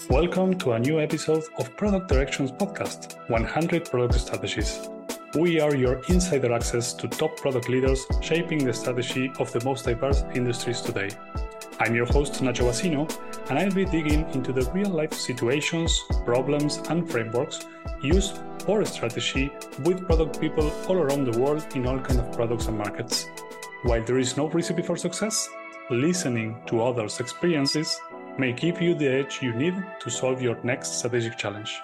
Welcome to a new episode of Product Directions Podcast, 100 Product Strategies. We are your insider access to top product leaders shaping the strategy of the most diverse industries today. I'm your host, Nacho Basino, and I'll be digging into the real-life situations, problems, and frameworks used for strategy with product people all around the world in all kinds of products and markets. While there is no recipe for success, listening to others' experiences may give you the edge you need to solve your next strategic challenge.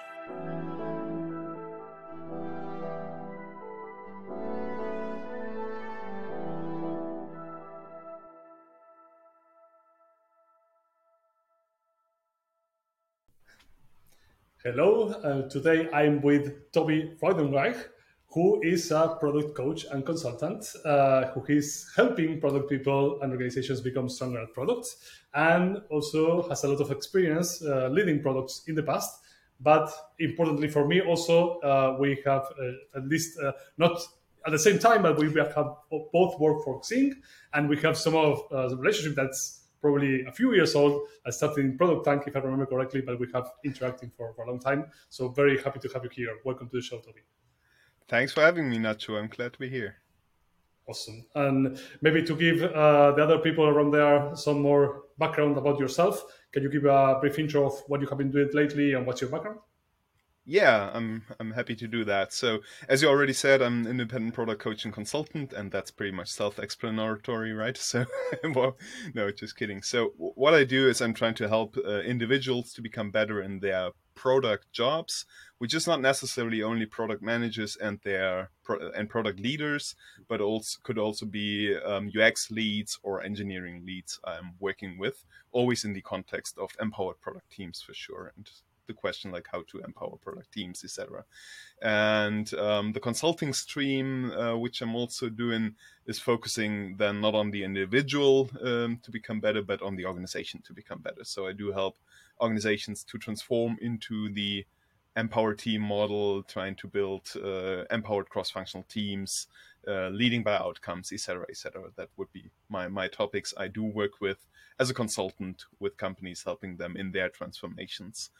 Hello, today I'm with Toby Freudenreich, who is a product coach and consultant who is helping product people and organizations become stronger at products, and also has a lot of experience leading products in the past. But importantly for me also, we have at least not at the same time, but we have both worked for Xing, and we have some of the relationship that's probably a few years old. I started in Product Tank, if I remember correctly, but we have interacting for a long time. So very happy to have you here. Welcome to the show, Toby. Thanks for having me, Nacho. I'm glad to be here. Awesome. And maybe to give the other people around there some more background about yourself, can you give a brief intro of what you have been doing lately and what's your background? Yeah, I'm happy to do that. So, as you already said, I'm an independent product coach and consultant, and that's pretty much self-explanatory, right? So, well, no, just kidding. So, what I do is I'm trying to help individuals to become better in their product jobs, which is not necessarily only product managers and their product leaders, but also could also be UX leads or engineering leads I'm working with, always in the context of empowered product teams for sure. And the question like how to empower product teams, etc. And the consulting stream, which I'm also doing, is focusing then not on the individual to become better, but on the organization to become better. So I do help organizations to transform into the empowered team model, trying to build empowered cross-functional teams, leading by outcomes, etc., etc. That would be my topics. I do work with as a consultant with companies, helping them in their transformations.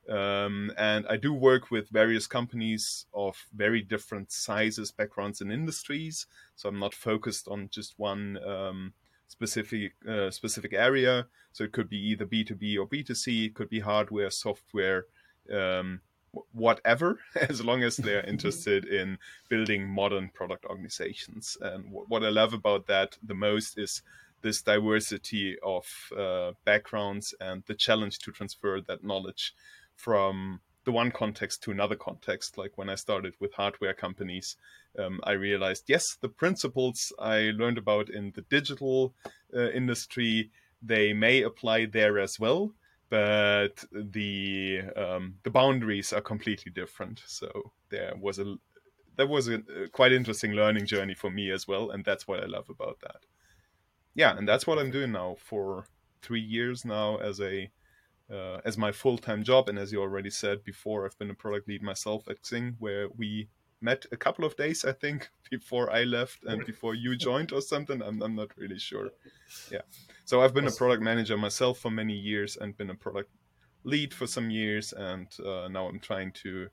And I do work with various companies of very different sizes, backgrounds, and industries. So I'm not focused on just one specific area. So it could be either B2B or B2C. It could be hardware, software, whatever, as long as they're interested in building modern product organizations. And what I love about that the most is this diversity of backgrounds and the challenge to transfer that knowledge from the one context to another context. Like when I started with hardware companies, I realized, yes, the principles I learned about in the digital industry, they may apply there as well, but the boundaries are completely different. So that was a quite interesting learning journey for me as well, and that's what I love about that. Yeah, and that's what I'm doing now for 3 years now as my full-time job. And as you already said before, I've been a product lead myself at Xing, where we met a couple of days, I think, before I left and before you joined or something. I'm not really sure. Yeah. So I've been a product manager myself for many years and been a product lead for some years. And now I'm trying to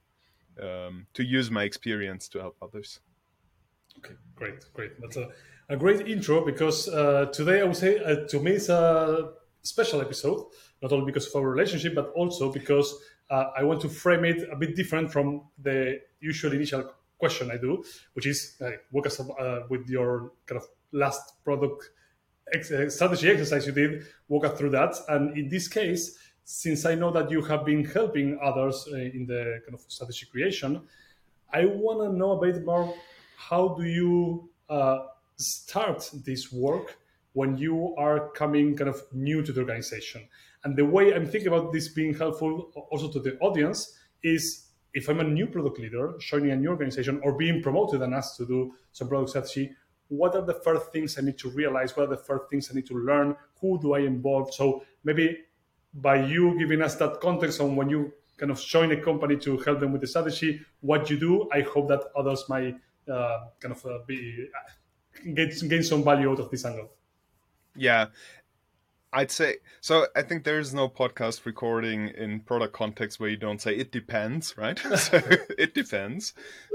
use my experience to help others. Okay, great. That's a great intro, because today I would say to me it's a special episode, not only because of our relationship, but also because I want to frame it a bit different from the usual initial question I do, which is walk us with your kind of last product strategy exercise you did, walk us through that. And in this case, since I know that you have been helping others in the kind of strategy creation, I want to know a bit more, how do you start this work when you are coming kind of new to the organization? And the way I'm thinking about this being helpful also to the audience is, if I'm a new product leader joining a new organization or being promoted and asked to do some product strategy, what are the first things I need to realize? What are the first things I need to learn? Who do I involve? So maybe by you giving us that context on when you kind of join a company to help them with the strategy, what you do, I hope that others might gain some value out of this angle. Yeah, I'd say so. I think there is no podcast recording in product context where you don't say it depends, right? So it depends.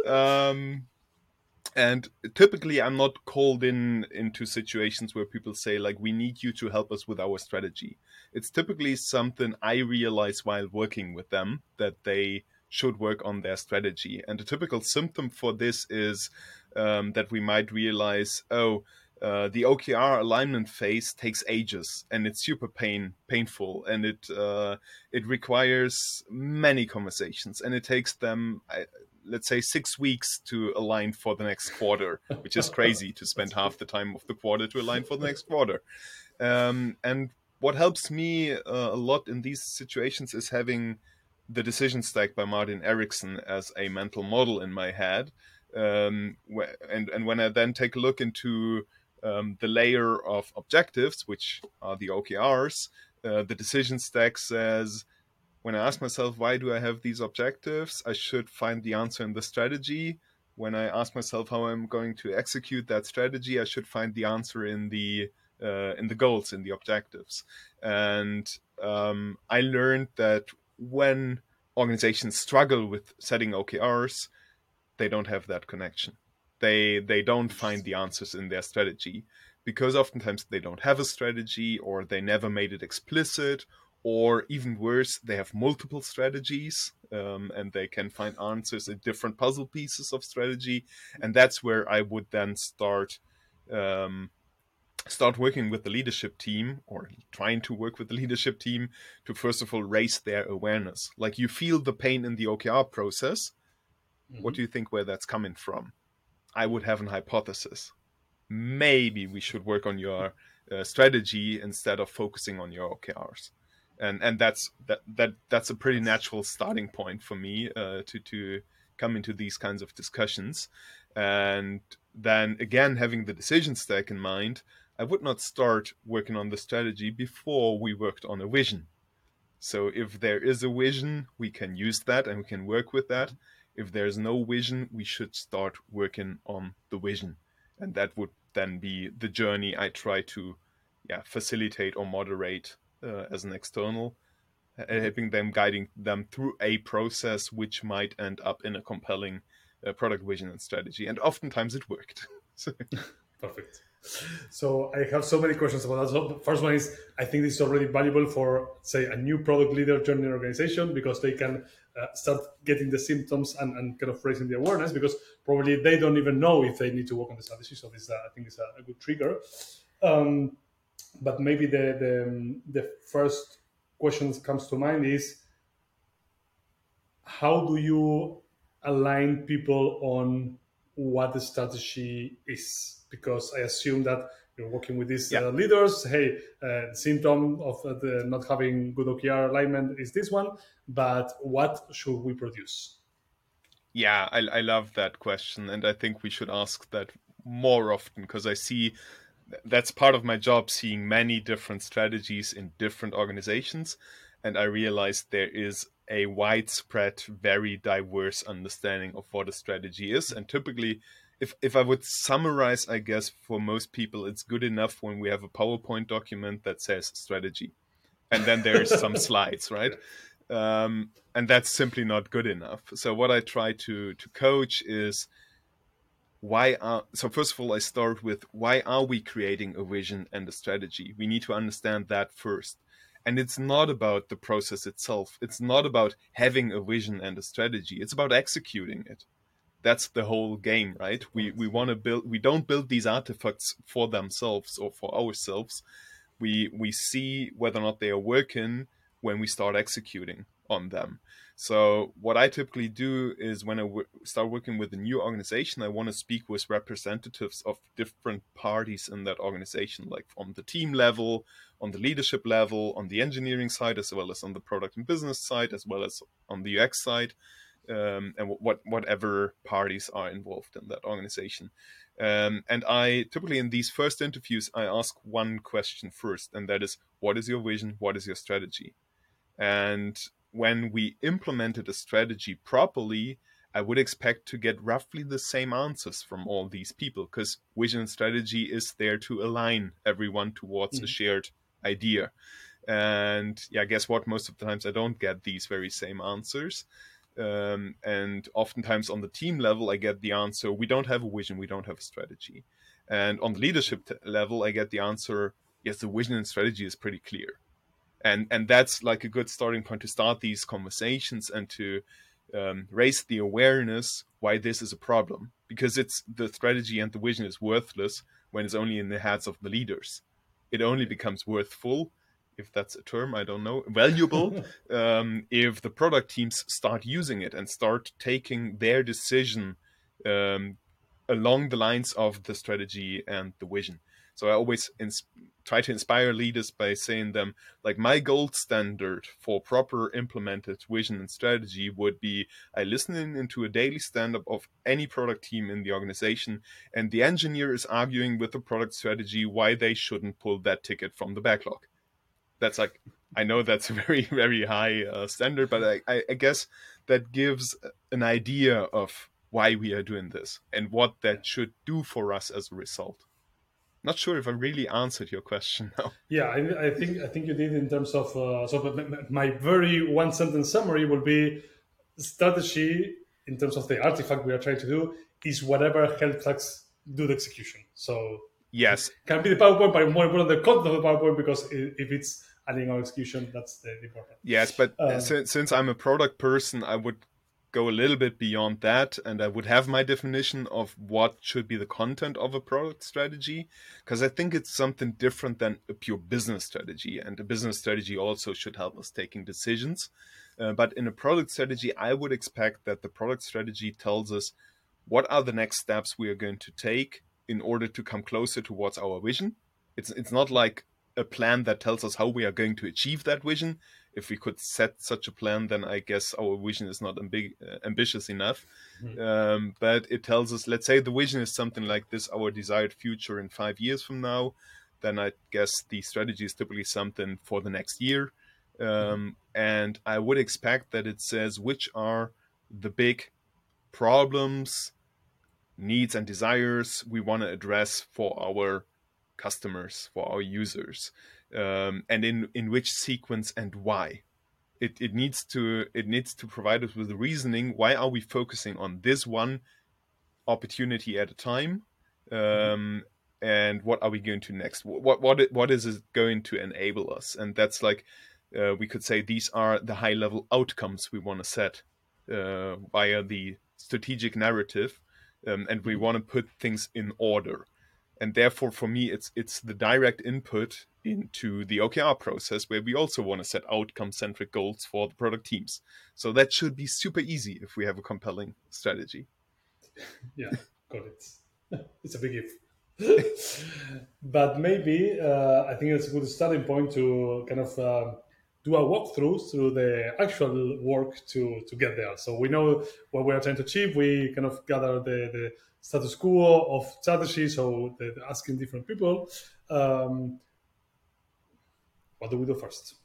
And typically, I'm not called into situations where people say like, "We need you to help us with our strategy." It's typically something I realize while working with them that they should work on their strategy. And a typical symptom for this is that we might realize, the OKR alignment phase takes ages, and it's super painful, and it requires many conversations, and it takes them, let's say, 6 weeks to align for the next quarter, which is crazy to spend half the time of the quarter to align for the next quarter. And what helps me a lot in these situations is having the decision stack by Martin Erickson as a mental model in my head. And when I then take a look into the layer of objectives, which are the OKRs, the decision stack says, when I ask myself, why do I have these objectives? I should find the answer in the strategy. When I ask myself how I'm going to execute that strategy, I should find the answer in the goals, in the objectives. And I learned that when organizations struggle with setting OKRs, they don't have that connection. They don't find the answers in their strategy, because oftentimes they don't have a strategy, or they never made it explicit, or even worse, they have multiple strategies, and they can find answers in different puzzle pieces of strategy. And that's where I would then start working with the leadership team, or trying to work with the leadership team, to first of all raise their awareness. Like, you feel the pain in the OKR process. What do you think where that's coming from? I would have an hypothesis. Maybe we should work on your strategy instead of focusing on your OKRs. And that's a pretty natural starting point for me to come into these kinds of discussions. And then again, having the decision stack in mind, I would not start working on the strategy before we worked on a vision. So if there is a vision, we can use that and we can work with that. If there's no vision, we should start working on the vision. And that would then be the journey I try to facilitate or moderate as an external, helping them, guiding them through a process which might end up in a compelling product vision and strategy. And oftentimes it worked. Perfect. So I have so many questions about that. So the first one is, I think this is already valuable for, say, a new product leader joining an organization, because they can start getting the symptoms and kind of raising the awareness, because probably they don't even know if they need to work on the strategy. So this, I think, is a good trigger. But maybe the first question that comes to mind is, how do you align people on what the strategy is? Because I assume that you're working with these leaders. Hey, symptom of the not having good OKR alignment is this one, but what should we produce? Yeah, I love that question. And I think we should ask that more often, because I see that's part of my job, seeing many different strategies in different organizations. And I realize there is a widespread, very diverse understanding of what a strategy is. And typically, if I would summarize, I guess for most people, it's good enough when we have a PowerPoint document that says strategy. And then there's some slides, right? And that's simply not good enough. So what I try to coach is, so first of all, I start with, why are we creating a vision and a strategy? We need to understand that first. And it's not about the process itself. It's not about having a vision and a strategy. It's about executing it. That's the whole game, right? We want to build, we don't build these artifacts for themselves or for ourselves. We see whether or not they are working when we start executing on them. So what I typically do is, when I start working with a new organization, I want to speak with representatives of different parties in that organization, like on the team level, on the leadership level, on the engineering side, as well as on the product and business side, as well as on the UX side, and whatever parties are involved in that organization. And I typically, in these first interviews, I ask one question first, and that is, what is your vision? What is your strategy? And when we implemented a strategy properly, I would expect to get roughly the same answers from all these people, because vision and strategy is there to align everyone towards a shared idea. And yeah, guess what? Most of the times I don't get these very same answers. And oftentimes on the team level, I get the answer, we don't have a vision, we don't have a strategy. And on the leadership level, I get the answer, yes, the vision and strategy is pretty clear. And that's like a good starting point to start these conversations and to raise the awareness why this is a problem. Because it's the strategy and the vision is worthless when it's only in the heads of the leaders. It only becomes worthful, if that's a term, I don't know, valuable, if the product teams start using it and start taking their decision along the lines of the strategy and the vision. So I always try to inspire leaders by saying them, like, my gold standard for proper implemented vision and strategy would be I listen into a daily stand-up of any product team in the organization, and the engineer is arguing with the product strategy why they shouldn't pull that ticket from the backlog. That's like, I know that's a very, very high standard, but I guess that gives an idea of why we are doing this and what that should do for us as a result. Not sure if I really answered your question now. Yeah, I think you did in terms of my very one sentence summary will be strategy in terms of the artifact we are trying to do is whatever helps us do the execution. So Yes, can be the PowerPoint, but more important the content of the PowerPoint because if it's adding our execution, that's the important. yes, but since I'm a product person, I would go a little bit beyond that, and I would have my definition of what should be the content of a product strategy, because I think it's something different than a pure business strategy, and a business strategy also should help us taking decisions. But in a product strategy, I would expect that the product strategy tells us what are the next steps we are going to take in order to come closer towards our vision. It's not like a plan that tells us how we are going to achieve that vision. If we could set such a plan, then I guess our vision is not ambitious enough. But it tells us, let's say the vision is something like this, our desired future in 5 years from now, then I guess the strategy is typically something for the next year. And I would expect that it says which are the big problems, needs, and desires we want to address for our customers, for our users, and in which sequence and why. It needs to provide us with the reasoning. Why are we focusing on this one opportunity at a time? And what are we going to next? What is it going to enable us? And that's like we could say these are the high level outcomes we want to set via the strategic narrative, and we want to put things in order. And therefore, for me, it's the direct input into the OKR process where we also want to set outcome-centric goals for the product teams. So that should be super easy if we have a compelling strategy. Yeah, got it. It's a big if. But maybe I think it's a good starting point to kind of do a walkthrough through the actual work to get there. So we know what we are trying to achieve. We kind of gather the status quo of strategy. So asking different people, what do we do first?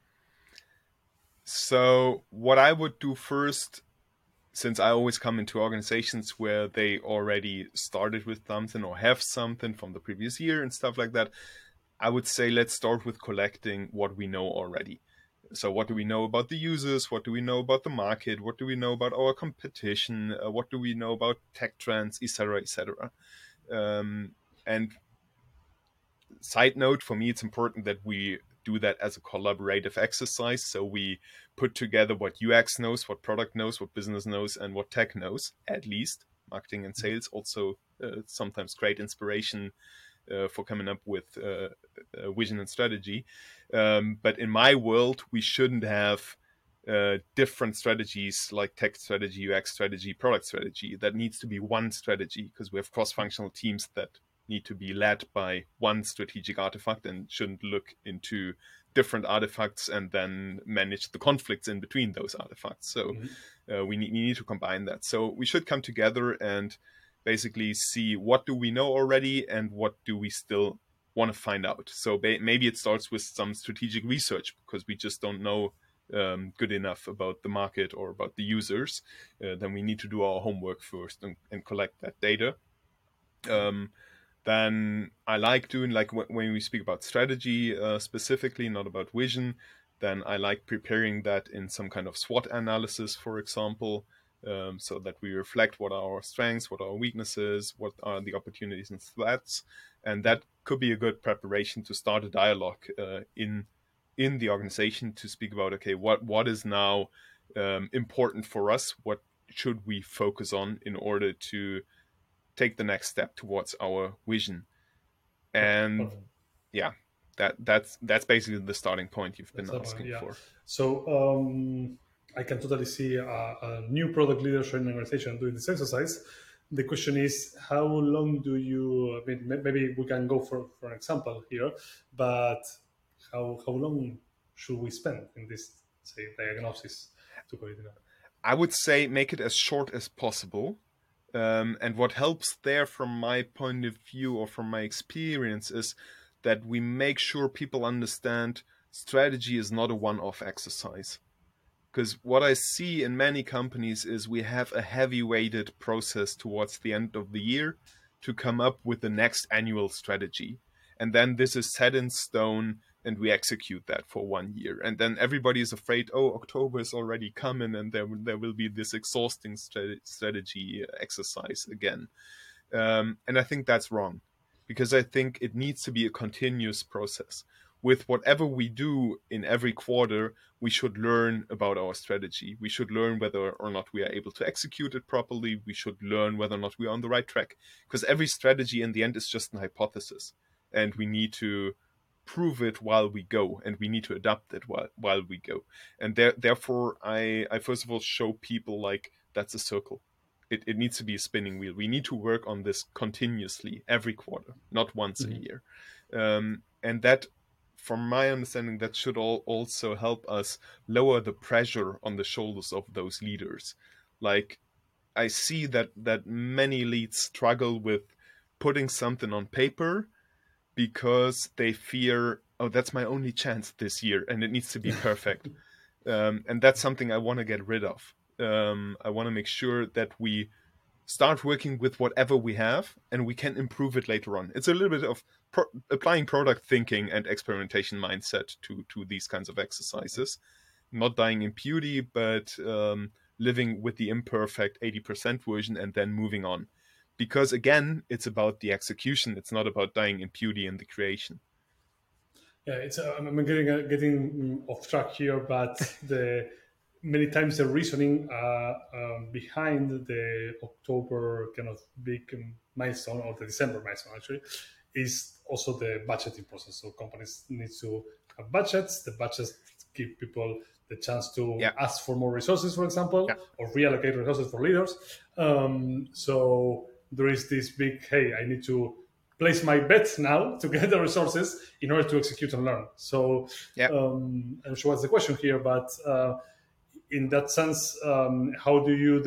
So what I would do first, since I always come into organizations where they already started with something or have something from the previous year and stuff like that, I would say let's start with collecting what we know already. So what do we know about the users? What do we know about the market? What do we know about our competition? What do we know about tech trends, etc., etc.? And side note, for me, it's important that we do that as a collaborative exercise. So we put together what UX knows, what product knows, what business knows, and what tech knows, at least. Marketing and sales also sometimes great inspiration for coming up with vision and strategy. But in my world, we shouldn't have different strategies like tech strategy, UX strategy, product strategy. That needs to be one strategy because we have cross-functional teams that need to be led by one strategic artifact and shouldn't look into different artifacts and then manage the conflicts in between those artifacts. So we need to combine that. So we should come together and basically see what do we know already and what do we still want to find out. So maybe it starts with some strategic research because we just don't know good enough about the market or about the users. Then we need to do our homework first and collect that data. then I like doing, like when we speak about strategy specifically, not about vision, then I like preparing that in some kind of SWOT analysis, for example, so that we reflect what are our strengths, what are our weaknesses, what are the opportunities and threats. And that could be a good preparation to start a dialogue in the organization to speak about, okay, what is now important for us? What should we focus on in order to take the next step towards our vision? And Perfect. yeah, that's basically the starting point you've been That's the point, asking yeah. for. So I can totally see a new product leadership in an organization doing this exercise. The question is, how long do you? I mean, maybe we can go for an example here, but how long should we spend in this, say, diagnosis to go into that? I would say make it as short as possible. And what helps there from my point of view or from my experience is that we make sure people understand strategy is not a one-off exercise. Because what I see in many companies is we have a heavy weighted process towards the end of the year to come up with the next annual strategy. And then this is set in stone and we execute that for 1 year. And then everybody is afraid, oh, October is already coming and there will be this exhausting strategy exercise again. And I think that's wrong, because I think it needs to be a continuous process. With whatever we do in every quarter, we should learn about our strategy. We should learn whether or not we are able to execute it properly. We should learn whether or not we are on the right track. Because every strategy in the end is just an hypothesis. And we need to prove it while we go. And we need to adapt it while we go. And therefore, I first of all show people like that's a circle. It needs to be a spinning wheel. We need to work on this continuously every quarter, not once a year. And that, from my understanding, that should also help us lower the pressure on the shoulders of those leaders. Like, I see that many leads struggle with putting something on paper because they fear, oh, that's my only chance this year and it needs to be perfect. And that's something I want to get rid of. I want to make sure that we start working with whatever we have and we can improve it later on. It's a little bit of applying product thinking and experimentation mindset to these kinds of exercises. Not dying in beauty, but living with the imperfect 80% version and then moving on. Because again, it's about the execution. It's not about dying in beauty in the creation. Yeah, it's I'm getting off track here, but the many times the reasoning behind the October kind of big milestone, or the December milestone actually, is also the budgeting process. So companies need to have budgets. The budgets give people the chance to ask for more resources, for example, or reallocate resources for leaders. So there is this big, hey, I need to place my bets now to get the resources in order to execute and learn. So I'm sure what's the question here, but in that sense, how do you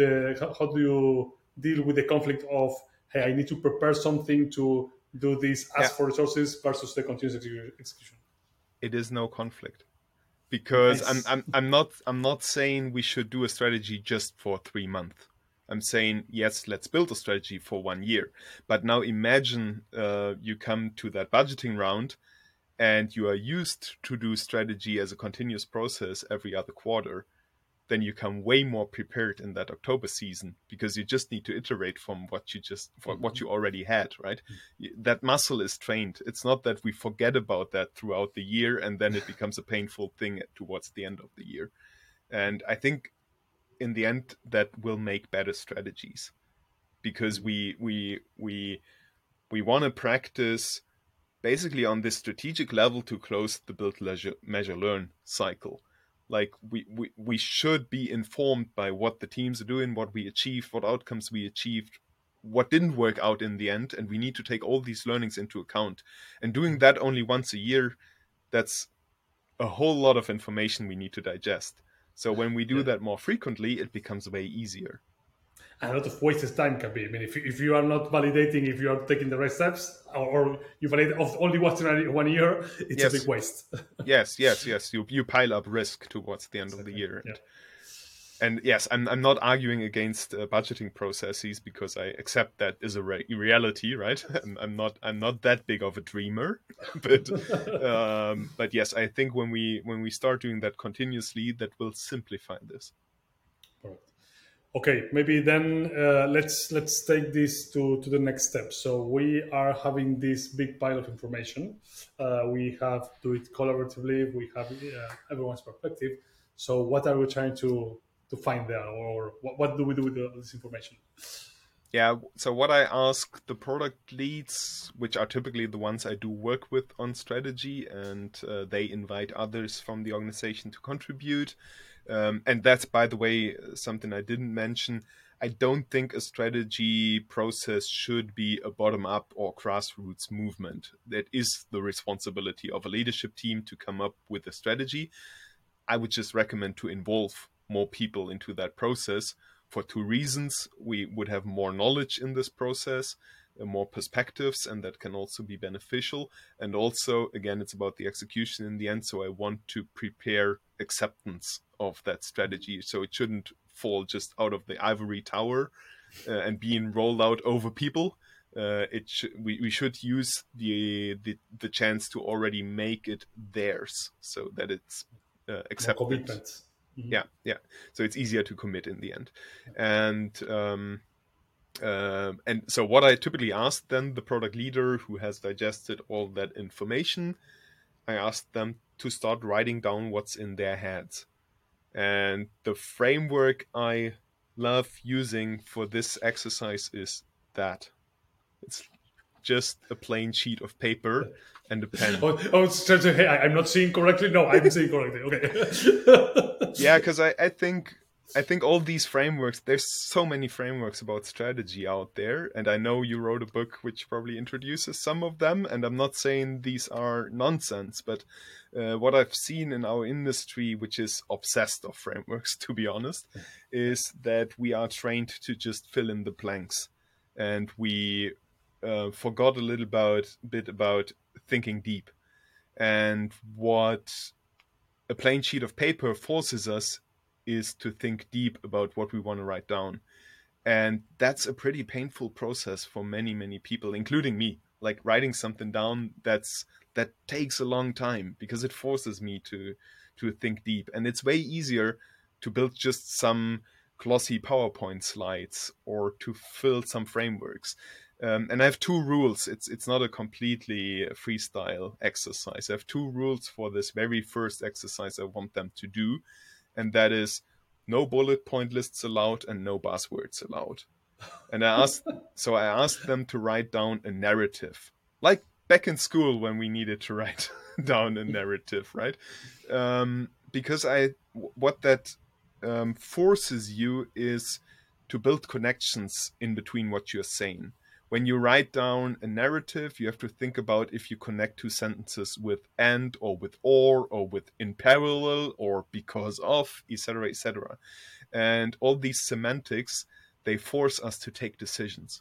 deal with the conflict of, hey, I need to prepare something to do this, ask for resources versus the continuous execution? It is no conflict, because Nice. I'm not saying we should do a strategy just for 3 months. I'm saying, yes, let's build a strategy for 1 year. But now imagine you come to that budgeting round and you are used to do strategy as a continuous process every other quarter. Then you come way more prepared in that October season, because you just need to iterate from what you already had, right? That muscle is trained. It's not that we forget about that throughout the year and then it becomes a painful thing towards the end of the year. And I think in the end that will make better strategies, because we want to practice basically on this strategic level to close the build, measure, learn cycle. Like we should be informed by what the teams are doing, what we achieved, what outcomes we achieved, what didn't work out in the end, and we need to take all these learnings into account. And doing that only once a year, that's a whole lot of information we need to digest. So when we do that more frequently, it becomes way easier. And a lot of wasted time can be. I mean, if you are not validating, if you are taking the right steps, or you validate only once in 1 year, it's a big waste. yes. You pile up risk towards the end of the year. Yeah. And yes, I'm not arguing against budgeting processes, because I accept that is a reality, right? I'm not that big of a dreamer, but yes, I think when we start doing that continuously, that will simplify this. Correct. Okay, maybe then let's take this to the next step. So we are having this big pile of information. We have to do it collaboratively. We have everyone's perspective. So what are we trying to find there, or what do we do with this information? Yeah, so what I ask the product leads, which are typically the ones I do work with on strategy, and they invite others from the organization to contribute. And that's, by the way, something I didn't mention. I don't think a strategy process should be a bottom-up or grassroots movement. That is the responsibility of a leadership team to come up with a strategy. I would just recommend to involve more people into that process for two reasons. We would have more knowledge in this process, more perspectives, and that can also be beneficial. And also, again, it's about the execution in the end. So I want to prepare acceptance of that strategy. So it shouldn't fall just out of the ivory tower and being rolled out over people. We should use the chance to already make it theirs, so that it's accepted. More commitment. Mm-hmm. Yeah. So it's easier to commit in the end. And so what I typically ask then the product leader who has digested all that information, I ask them to start writing down what's in their heads. And the framework I love using for this exercise is that. It's just a plain sheet of paper and a pen. Hey, I'm not seeing correctly. No, I'm seeing correctly. Okay. Yeah, because I think all these frameworks, there's so many frameworks about strategy out there, and I know you wrote a book which probably introduces some of them, and I'm not saying these are nonsense, but what I've seen in our industry, which is obsessed of frameworks, to be honest, is that we are trained to just fill in the blanks, and we forgot a little bit about thinking deep. And what a plain sheet of paper forces us is to think deep about what we want to write down. And that's a pretty painful process for many, many people, including me. Like writing something down, that takes a long time because it forces me to think deep. And it's way easier to build just some glossy PowerPoint slides or to fill some frameworks. And I have two rules. It's not a completely freestyle exercise. I have two rules for this very first exercise I want them to do. And that is no bullet point lists allowed and no buzzwords allowed. And I asked them to write down a narrative, like back in school when we needed to write down a narrative, right? Because what that forces you is to build connections in between what you're saying. When you write down a narrative, you have to think about if you connect two sentences with and or with or with in parallel or because of, etc., etc. And all these semantics, they force us to take decisions.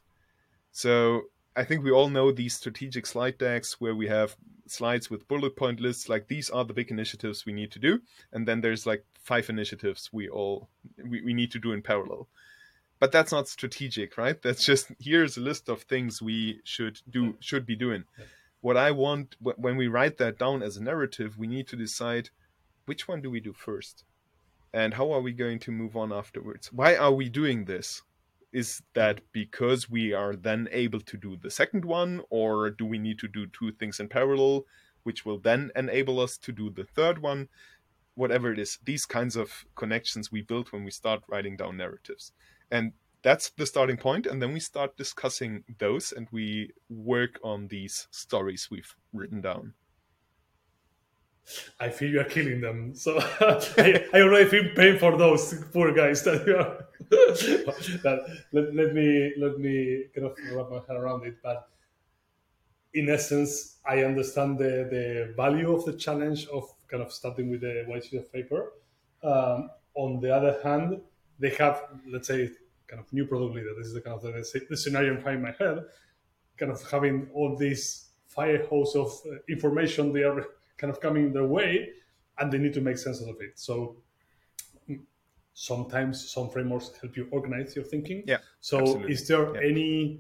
So I think we all know these strategic slide decks where we have slides with bullet point lists, like these are the big initiatives we need to do. And then there's like 5 initiatives we need to do in parallel. But that's not strategic, right? That's just, here's a list of things we should be doing. What I want, when we write that down as a narrative, we need to decide which one do we do first? And how are we going to move on afterwards? Why are we doing this? Is that because we are then able to do the second one? Or do we need to do 2 things in parallel, which will then enable us to do the third one? Whatever it is, these kinds of connections we build when we start writing down narratives. And that's the starting point. And then we start discussing those and we work on these stories we've written down. I feel you are killing them. So I already feel pain for those poor guys that you are. let me kind of wrap my head around it. But in essence, I understand the value of the challenge of kind of starting with the white sheet of paper. On the other hand, they have, let's say, kind of new product leader. This is the kind of the scenario I'm in my head, kind of having all these fire hose of information they are kind of coming their way, and they need to make sense of it. So sometimes some frameworks help you organize your thinking. Yeah, So absolutely. is there Yeah. any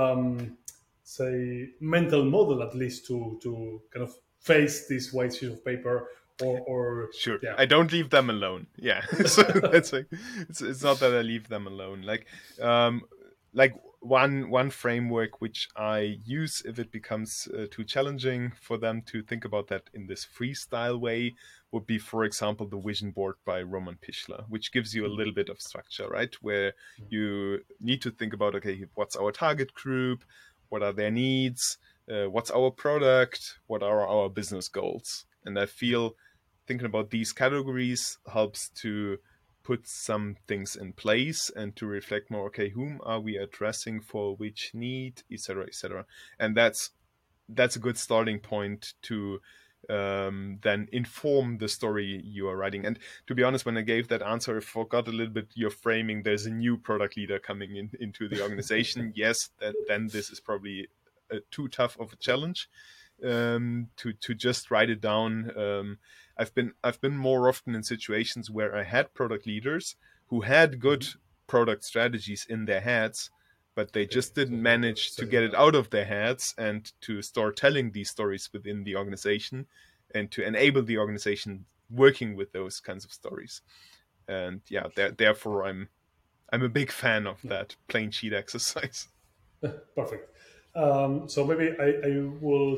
say mental model at least to kind of face this white sheet of paper, or Sure. yeah. I don't leave them alone. Yeah. So that's like, it's not that I leave them alone. Um like one framework which I use if it becomes too challenging for them to think about that in this freestyle way would be, for example, the vision board by Roman Pichler, which gives you a little bit of structure, right? Where you need to think about, okay, what's our target group? What are their needs? What's our product? What are our business goals? And I feel thinking about these categories helps to put some things in place and to reflect more, okay, whom are we addressing for which need, etc., etc. And that's a good starting point to then inform the story you are writing. And to be honest, when I gave that answer, I forgot a little bit your framing. There's a new product leader coming into the organization. Yes, then this is probably too tough of a challenge to just write it down. I've been more often in situations where I had product leaders who had good product strategies in their heads, but they Okay, just didn't so they were manage to setting get it down. out of their heads and to start telling these stories within the organization and to enable the organization working with those kinds of stories. And yeah, therefore I'm a big fan of that plain sheet exercise. Perfect. So maybe I will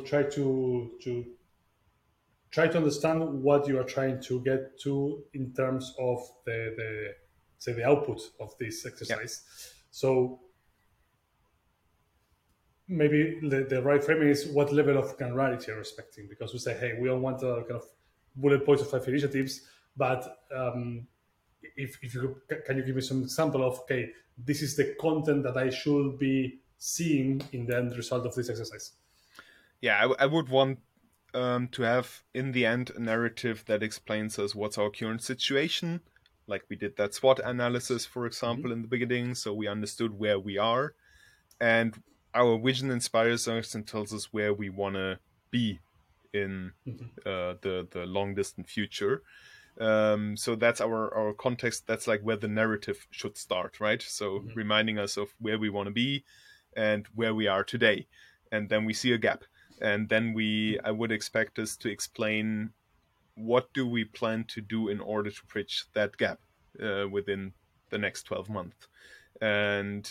try to understand what you are trying to get to in terms of the say the output of this Yeah. exercise. So maybe the right framing is what level of granularity you're expecting, because we say, hey, we don't want a kind of bullet points of 5 initiatives, but if you can you give me some example of, okay, this is the content that I should be seeing in the end result of this exercise. Yeah, I would want to have in the end a narrative that explains us what's our current situation. Like we did that SWOT analysis, for example, in the beginning, so we understood where we are, and our vision inspires us and tells us where we want to be in the long distant future. So that's our context. That's like where the narrative should start, right? So reminding us of where we want to be and where we are today, and then we see a gap, and then I would expect us to explain what do we plan to do in order to bridge that gap within the next 12 months, and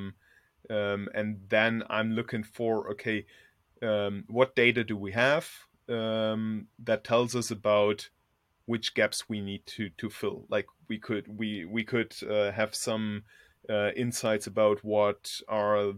then I'm looking for, okay, what data do we have that tells us about which gaps we need to fill. Like we could have some insights about what are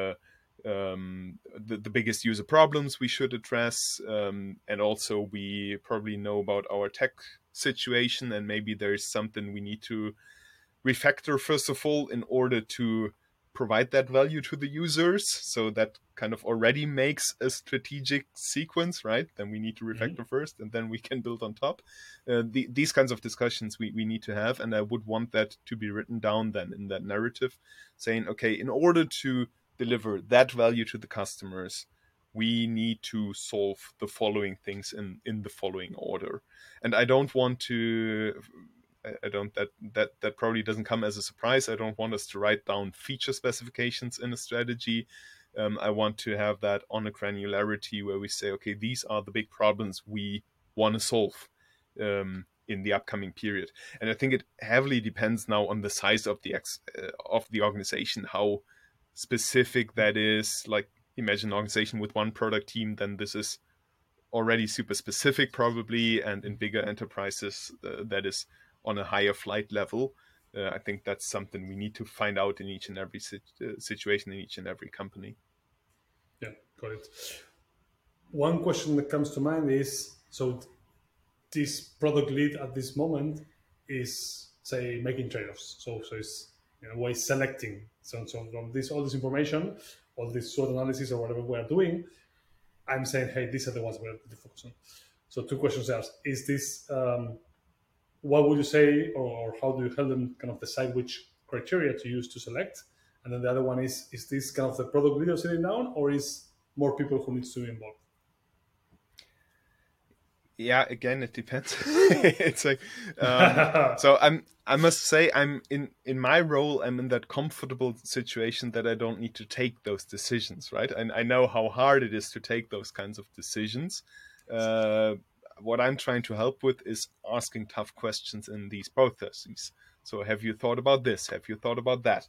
the biggest user problems we should address, and also we probably know about our tech situation, and maybe there's something we need to refactor first of all in order to provide that value to the users. So that kind of already makes a strategic sequence, right? Then we need to refactor first and then we can build on top. These kinds of discussions we need to have, and I would want that to be written down then in that narrative, saying, okay, in order to deliver that value to the customers, we need to solve the following things in the following order. And I don't want to I don't that probably doesn't come as a surprise. I don't want us to write down feature specifications in a strategy. I want to have that on a granularity where we say, okay, these are the big problems we want to solve in the upcoming period. And I think it heavily depends now on the size of the organization, how specific that is. Like, imagine an organization with one product team, then this is already super specific probably, and in bigger enterprises that is on a higher flight level. I think that's something we need to find out in each and every situation in each and every company. Yeah, got it. One question that comes to mind is, so this product lead at this moment is, say, making trade-offs. So it's in a way selecting. So from this all this information, all this SWOT analysis or whatever we are doing, I'm saying, hey, these are the ones we are to focus on. So two questions there: is this what would you say, or how do you help them kind of decide which criteria to use to select? And then the other one is this kind of the product leader sitting down, or is more people who needs to be involved? Yeah, again, it depends. It's like, so I must say, I'm in my role, I'm in that comfortable situation that I don't need to take those decisions, right? And I know how hard it is to take those kinds of decisions. Uh, what I'm trying to help with is asking tough questions in these processes. So, have you thought about this? Have you thought about that?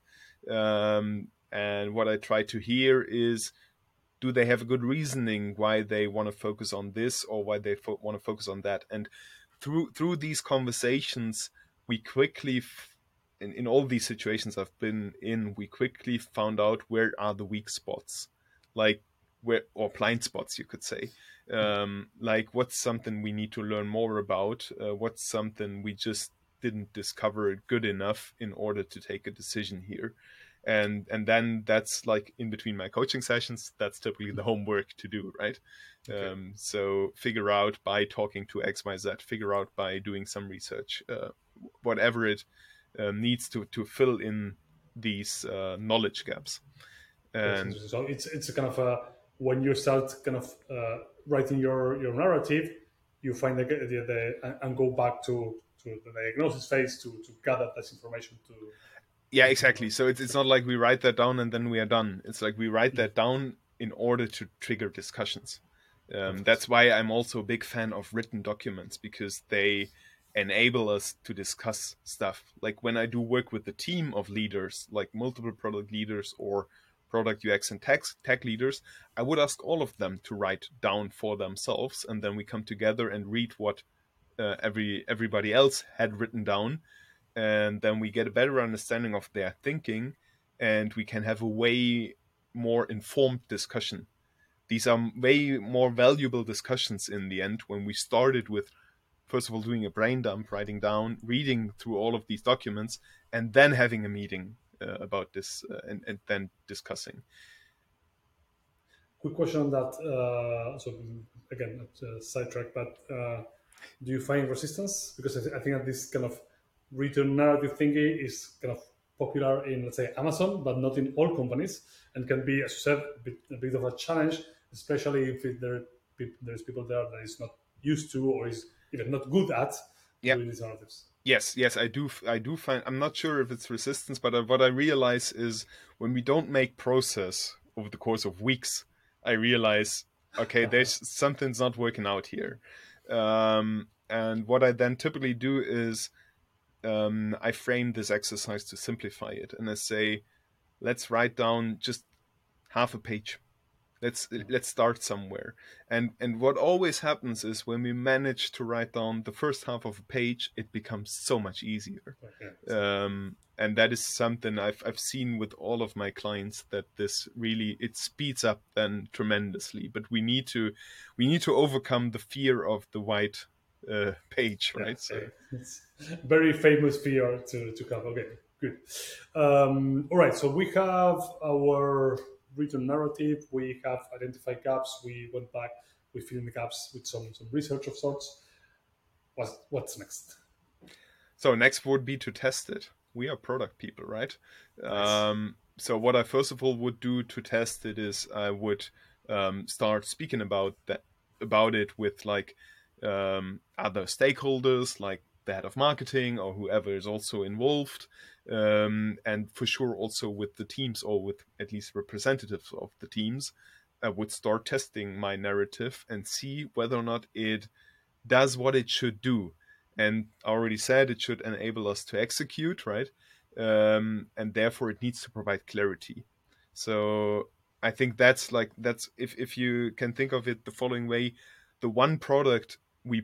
And what I try to hear is, do they have a good reasoning why they want to focus on this or why they want to focus on that? And through these conversations, we quickly in all these situations I've been in, we quickly found out where are the weak spots, like where, or blind spots, you could say. Like, what's something we need to learn more about, what's something we just didn't discover it good enough in order to take a decision here. And then that's like in between my coaching sessions, that's typically the homework to do, right? Okay. So figure out by talking to XYZ, figure out by doing some research, whatever it needs to fill in these knowledge gaps. That's And interesting. So it's a kind of a, when you start kind of writing your narrative, you find and go back to the diagnosis phase to gather this information yeah, to exactly. So it's not like we write that down and then we are done. It's like we write that down in order to trigger discussions. perfect. That's why I'm also a big fan of written documents, because they enable us to discuss stuff. Like when I do work with a team of leaders, like multiple product leaders or product UX and tech leaders, I would ask all of them to write down for themselves, and then we come together and read what everybody else had written down, and then we get a better understanding of their thinking, and we can have a way more informed discussion. These are way more valuable discussions in the end when we started with, first of all, doing a brain dump, writing down, reading through all of these documents, and then having a meeting about this, and then discussing. Quick question on that. So again, sidetrack, but do you find resistance? Because I think that this kind of return narrative thingy is kind of popular in, let's say, Amazon, but not in all companies, and can be, as you said, a bit of a challenge, especially if there's people there that is not used to or is even not good at Yeah. doing these narratives. Yes, I do find, I'm not sure if it's resistance, but what I realize is when we don't make process over the course of weeks, I realize, okay, there's something's not working out here. And what I then typically do is, I frame this exercise to simplify it, and I say, let's write down just half a page. Let's start somewhere. And what always happens is when we manage to write down the first half of a page, it becomes so much easier. Okay, And that is something I've seen with all of my clients, that this really, it speeds up then tremendously. But we need to overcome the fear of the white page, yeah, right? So it's very famous PR to have. Okay, good. All right, so we have our written narrative. We have identified gaps. We went back. We filled in the gaps with some research of sorts. What's next? so next would be to test it. We are product people, right? Nice. So what I first of all would do to test it is I would start speaking about it with like other stakeholders, like the head of marketing or whoever is also involved, and for sure also with the teams, or with at least representatives of the teams. I would start testing my narrative and see whether or not it does what it should do. And I already said it should enable us to execute, right? And therefore it needs to provide clarity. So I think that's if you can think of it the following way: the one product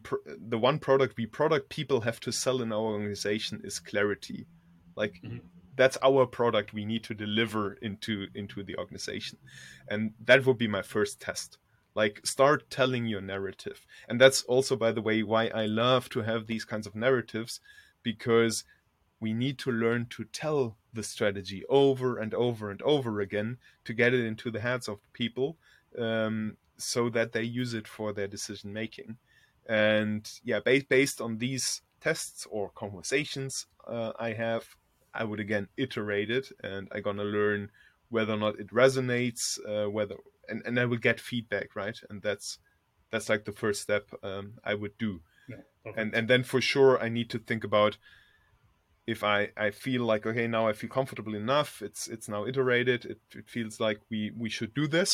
we product people have to sell in our organization is clarity. Like, that's our product we need to deliver into the organization, and that would be my first test. Like, start telling your narrative. And that's also, by the way, why I love to have these kinds of narratives, because we need to learn to tell the strategy over and over and over again to get it into the heads of people, so that they use it for their decision making. And yeah, based on these tests or conversations I would again iterate it, and I'm gonna learn whether or not it resonates, whether and I will get feedback, right? And That's like the first step I would do. Yeah, perfect. And then for sure I need to think about, if I feel like, okay, now I feel comfortable enough, it's now iterated, it feels like we should do this,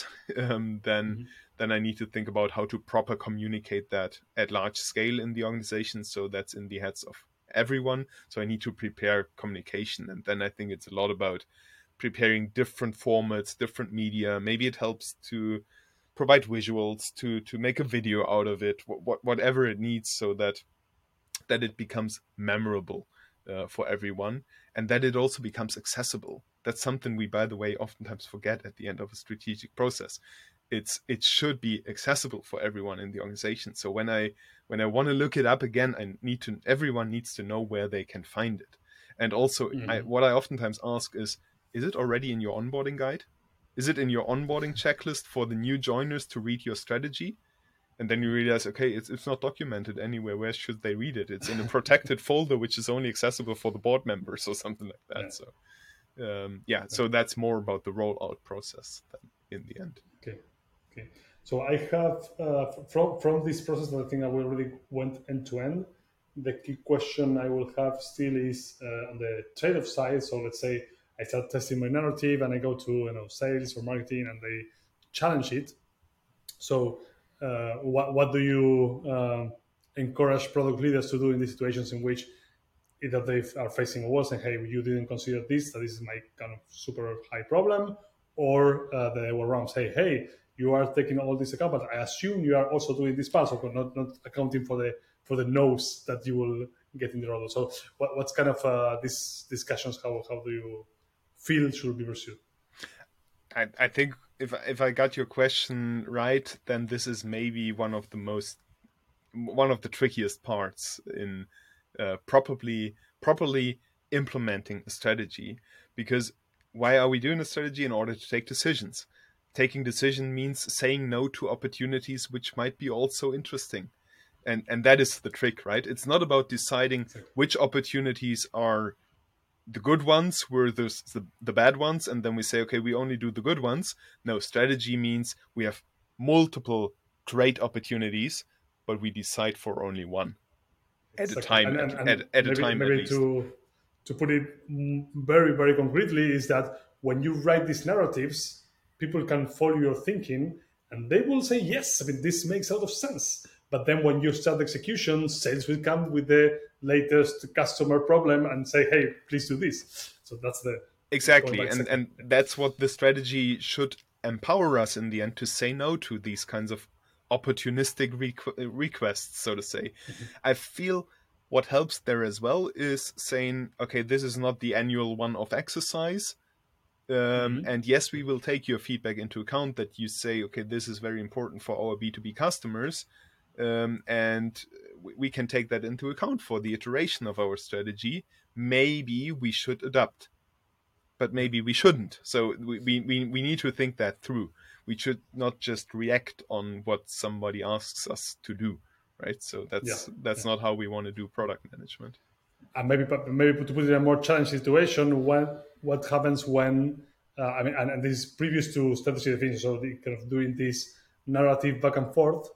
then I need to think about how to proper communicate that at large scale in the organization, so that's in the heads of everyone. So I need to prepare communication, and then I think it's a lot about preparing different formats, different media. Maybe it helps to provide visuals, to make a video out of it, whatever it needs, so that it becomes memorable for everyone, and that it also becomes accessible. That's something we, by the way, oftentimes forget at the end of a strategic process. It should be accessible for everyone in the organization. So when I want to look it up again, everyone needs to know where they can find it. And also, what I oftentimes ask is it already in your onboarding guide? Is it in your onboarding checklist for the new joiners to read your strategy? And then you realize, okay, it's not documented anywhere. Where should they read it? It's in a protected folder, which is only accessible for the board members or something like that. Yeah. So, so that's more about the rollout process than in the end. Okay. So I have from this process that I think I already went end to end. The key question I will have still is on the trade-off side. So let's say I start testing my narrative and I go to sales or marketing and they challenge it. So what do you encourage product leaders to do in these situations in which either they are facing a wall saying, hey, you didn't consider this, that is my kind of super high problem, or they were wrong, say, hey, you are taking all this account, but I assume you are also doing this part, so not accounting for the no's that you will get in the order. So what's kind of these discussions, how do you feel should be pursued? I think if I got your question right, then this is maybe one of the trickiest parts in properly implementing a strategy. Because why are we doing a strategy? In order to take decisions. Taking decision means saying no to opportunities which might be also interesting. And that is the trick, right? It's not about deciding which opportunities are the good ones were the bad ones, and then we say, okay, we only do the good ones. No, strategy means we have multiple great opportunities, but we decide for only one at a time. At a time, maybe at least. To put it very, very concretely, is that when you write these narratives, people can follow your thinking and they will say, yes, I mean, this makes a lot of sense. But then when you start execution, sales will come with the latest customer problem and say, hey, please do this. So that's the... Exactly. And that's what the strategy should empower us in the end, to say no to these kinds of opportunistic requests, so to say. I feel what helps there as well is saying, okay, this is not the annual one-off exercise. And yes, we will take your feedback into account, that you say, okay, this is very important for our B2B customers. And we can take that into account for the iteration of our strategy. Maybe we should adapt, but maybe we shouldn't. So we need to think that through. We should not just react on what somebody asks us to do, right? So that's not how we want to do product management. And maybe to put it in a more challenging situation, what happens when I mean, and this is previous to strategy definition, so the kind of doing this narrative back and forth,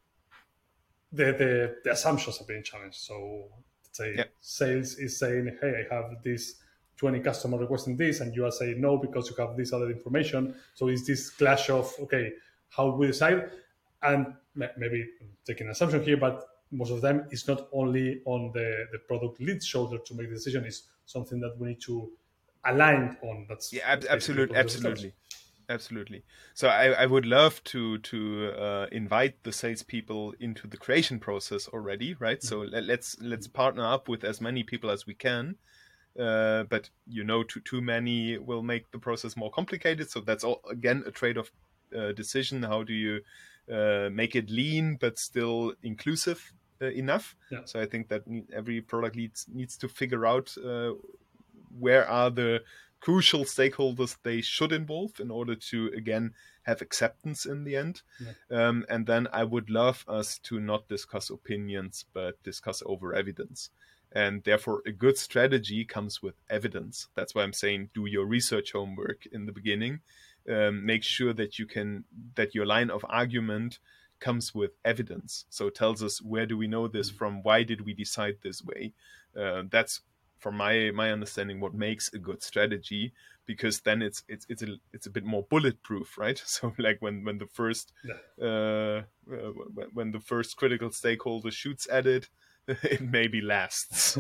the assumptions are being challenged. So let's say sales is saying, hey, I have this 20 customer requesting this, and you are saying no because you have this other information. So it's this clash of, okay, how we decide? And maybe I'm taking an assumption here, but most of them is not only on the product lead's shoulder to make the decision, is something that we need to align on. That's absolutely. So I would love to invite the salespeople into the creation process already, right? So let's partner up with as many people as we can. But too many will make the process more complicated. So that's all again a trade-off decision. How do you make it lean but still inclusive enough? So I think that every product lead needs to figure out where are the crucial stakeholders they should involve in order to, again, have acceptance in the end. And then I would love us to not discuss opinions, but discuss over evidence. And therefore, a good strategy comes with evidence. That's why I'm saying do your research homework in the beginning. Make sure that your line of argument comes with evidence. So it tells us, where do we know this from? Why did we decide this way? That's, from my understanding, what makes a good strategy, because then it's a bit more bulletproof, right? So like when the first when the first critical stakeholder shoots at it, it maybe lasts.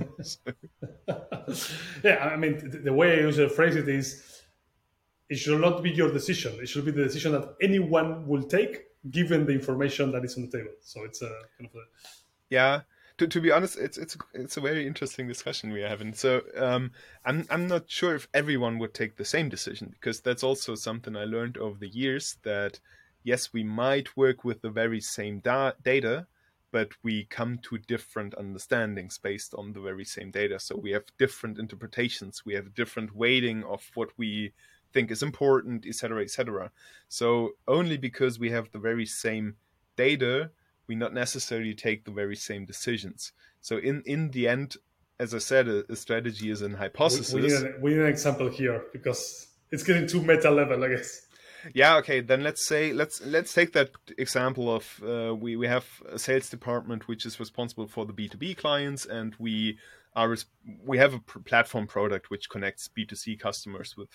Yeah, I mean, the way I usually phrase it is, it should not be your decision. It should be the decision that anyone will take, given the information that is on the table. So it's a kind of a... Yeah. To be honest, it's a very interesting discussion we are having. So I'm not sure if everyone would take the same decision, because that's also something I learned over the years, that yes, we might work with the very same data, but we come to different understandings based on the very same data. So we have different interpretations, we have different weighting of what we think is important, etc., etc. So only because we have the very same data, we not necessarily take the very same decisions. So in the end, as I said, a strategy is an hypothesis. We need an example here, because it's getting too meta level, I guess. Yeah, okay, then let's take that example of we have a sales department which is responsible for the B2B clients, and we have a platform product which connects B2C customers with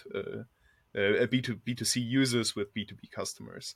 B2C users with B2B customers,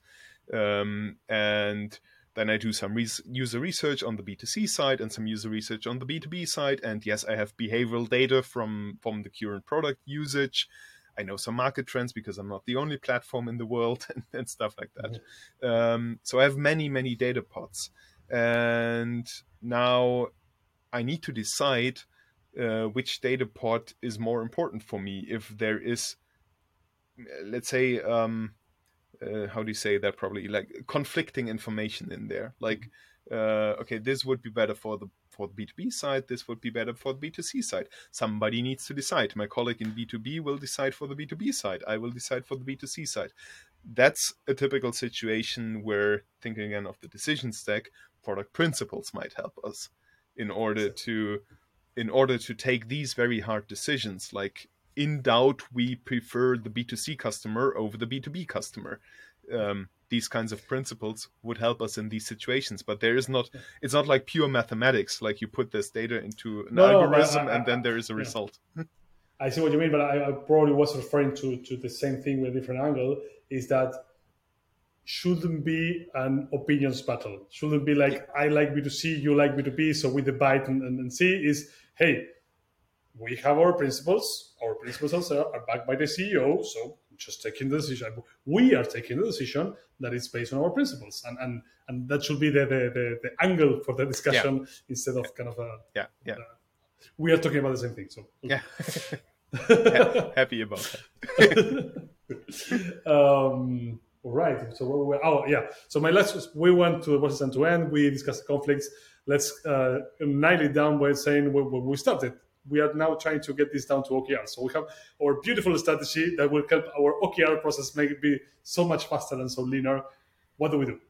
and then I do some user research on the B2C side and some user research on the B2B side. And yes, I have behavioral data from the current product usage. I know some market trends because I'm not the only platform in the world and stuff like that. Mm-hmm. So I have many, many data pods. And now I need to decide which data pod is more important for me. If there is, let's say, how do you say that probably, like conflicting information in there, like okay, this would be better for the B2B side, this would be better for the B2C side. Somebody needs to decide. My colleague in B2B will decide for the B2B side, I will decide for the B2C side. That's a typical situation where, thinking again of the decision stack, product principles might help us in order to take these very hard decisions. Like, in doubt, we prefer the B2C customer over the B2B customer. These kinds of principles would help us in these situations, but it's not like pure mathematics, like you put this data into an algorithm and then there is a result. I see what you mean, but I probably was referring to the same thing with a different angle, is that shouldn't be an opinions battle. Shouldn't be like, I like B2C, you like B2B, so we divide and see. Is, hey, we have our principles. Our principles also are backed by the CEO, so just taking the decision. We are taking the decision that is based on our principles, and that should be the angle for the discussion, instead of kind of a we are talking about the same thing. So yeah, happy about that. All right. So So my we went to the process end to end. We discussed the conflicts. Let's nail it down by saying where we started. We are now trying to get this down to OKR. So we have our beautiful strategy that will help our OKR process make it be so much faster and so leaner. What do we do?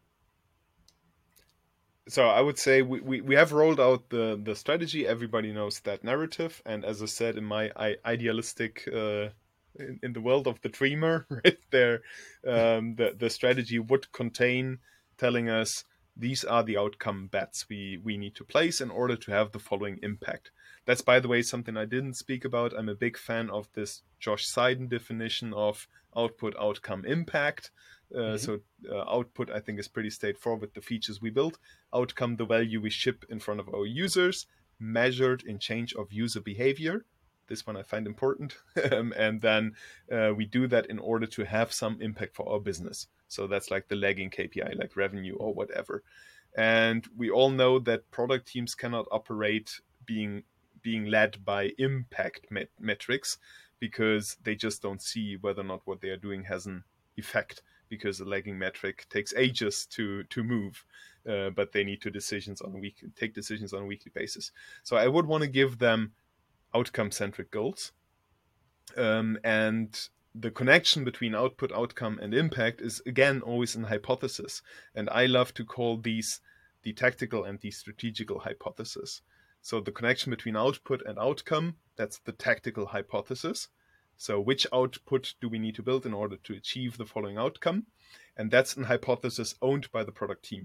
So I would say we have rolled out the strategy. Everybody knows that narrative. And as I said, in my idealistic, in the world of the dreamer, right there, the strategy would contain telling us, these are the outcome bets we need to place in order to have the following impact. That's, by the way, something I didn't speak about. I'm a big fan of this Josh Seiden definition of output, outcome, impact. So output, I think, is pretty straightforward, the features we build. Outcome, the value we ship in front of our users, measured in change of user behavior. This one I find important. And then we do that in order to have some impact for our business. So that's like the lagging KPI, like revenue or whatever. And we all know that product teams cannot operate being led by impact metrics, because they just don't see whether or not what they are doing has an effect, because the lagging metric takes ages to move, but they need to take decisions on a weekly basis. So I would want to give them outcome-centric goals. And the connection between output, outcome, and impact is, again, always an hypothesis. And I love to call these the tactical and the strategical hypothesis. So the connection between output and outcome, that's the tactical hypothesis. So which output do we need to build in order to achieve the following outcome? And that's an hypothesis owned by the product team.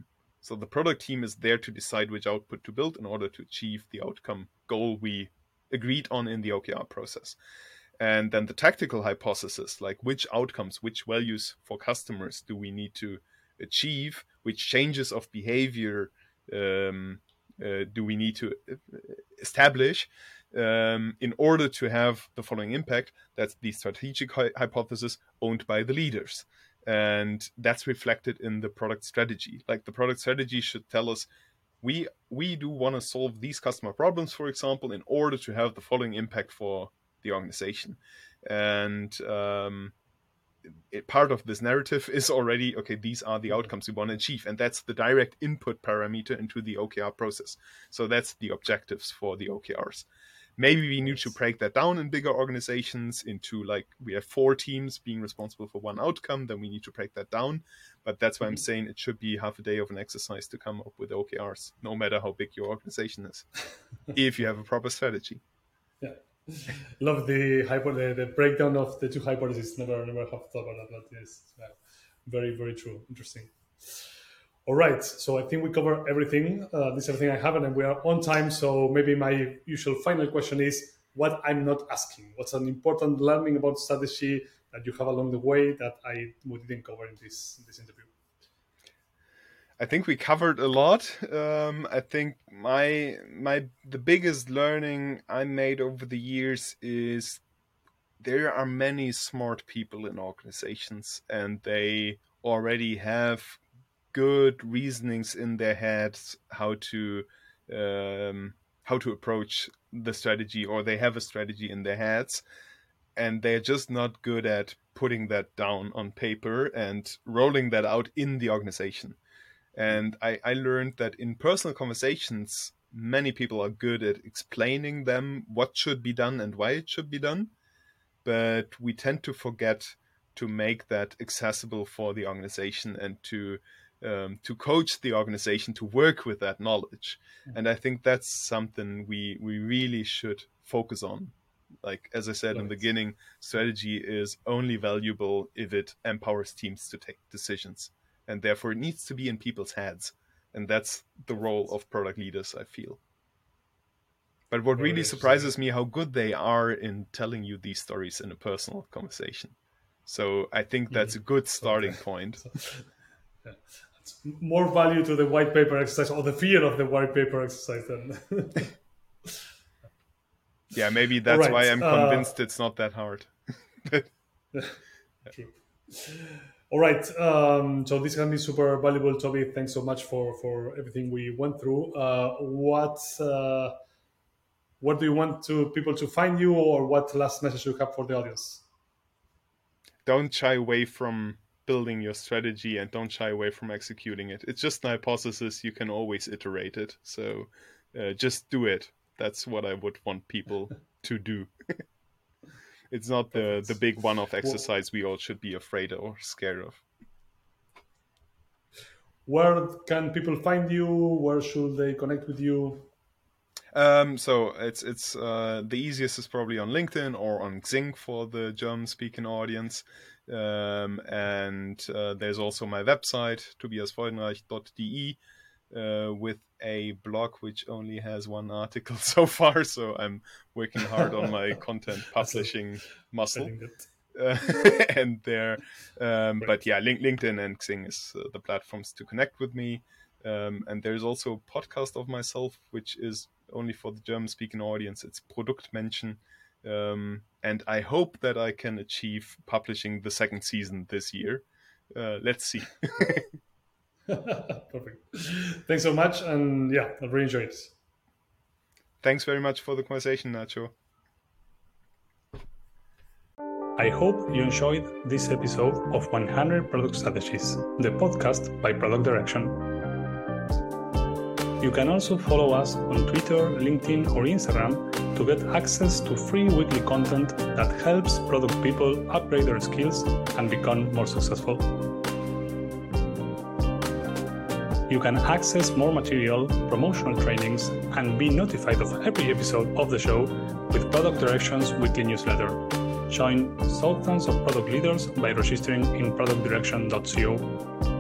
So the product team is there to decide which output to build in order to achieve the outcome goal we agreed on in the OKR process. And then the tactical hypothesis, like which outcomes, which values for customers do we need to achieve, which changes of behavior do we need to establish in order to have the following impact. That's the strategic hypothesis owned by the leaders. And that's reflected in the product strategy. Like the product strategy should tell us, we do want to solve these customer problems, for example, in order to have the following impact for the organization. And part of this narrative is already, okay, these are the outcomes we want to achieve. And that's the direct input parameter into the OKR process. So that's the objectives for the OKRs. Maybe we need to break that down in bigger organizations into, like, we have 4 teams being responsible for one outcome, then we need to break that down. But that's why I'm saying it should be half a day of an exercise to come up with OKRs, no matter how big your organization is, if you have a proper strategy. Yeah. Love the breakdown of the 2 hypotheses. Never have thought about that, but yes, very, very true. Interesting. All right, so I think we covered everything. This is everything I have, and we are on time. So maybe my usual final question is what I'm not asking. What's an important learning about strategy that you have along the way that we didn't cover in this interview? I think we covered a lot. I think the biggest learning I made over the years is there are many smart people in organizations, and they already have good reasonings in their heads how to approach the strategy, or they have a strategy in their heads, and they're just not good at putting that down on paper and rolling that out in the organization. And I learned that in personal conversations, many people are good at explaining them what should be done and why it should be done, but we tend to forget to make that accessible for the organization and to coach the organization to work with that knowledge. And I think that's something we really should focus on. Like, as I said in the beginning, strategy is only valuable if it empowers teams to take decisions. And therefore it needs to be in people's heads. And that's the role of product leaders, I feel. But what really surprises me, how good they are in telling you these stories in a personal conversation. So I think that's a good starting point. Yeah. It's more value to the white paper exercise, or the fear of the white paper exercise than... Yeah, maybe that's why I'm convinced it's not that hard. True. All right. So this can be super valuable, Toby. Thanks so much for everything we went through. What do you want people to find you, or what last message you have for the audience? Don't shy away from building your strategy, and don't shy away from executing it. It's just an hypothesis. You can always iterate it. So just do it. That's what I would want people to do. It's not the big one-off exercise we all should be afraid or scared of. Where can people find you? Where should they connect with you? So it's the easiest is probably on LinkedIn or on Xing for the German-speaking audience. And there's also my website, tobiasfreudenreich.de, with a blog which only has 1 article so far. So I'm working hard on my content publishing muscle. And there, but yeah, LinkedIn and Xing is the platforms to connect with me. And there's also a podcast of myself, which is only for the German-speaking audience. It's Produktmenschen. And I hope that I can achieve publishing the 2nd season this year. Let's see. Perfect. Thanks so much. And yeah, I really enjoyed it. Thanks very much for the conversation, Nacho. I hope you enjoyed this episode of 100 Product Strategies, the podcast by Product Direction. You can also follow us on Twitter, LinkedIn, or Instagram to get access to free weekly content that helps product people upgrade their skills and become more successful. You can access more material, promotional trainings, and be notified of every episode of the show with Product Direction's weekly newsletter. Join thousands of product leaders by registering in productdirection.co.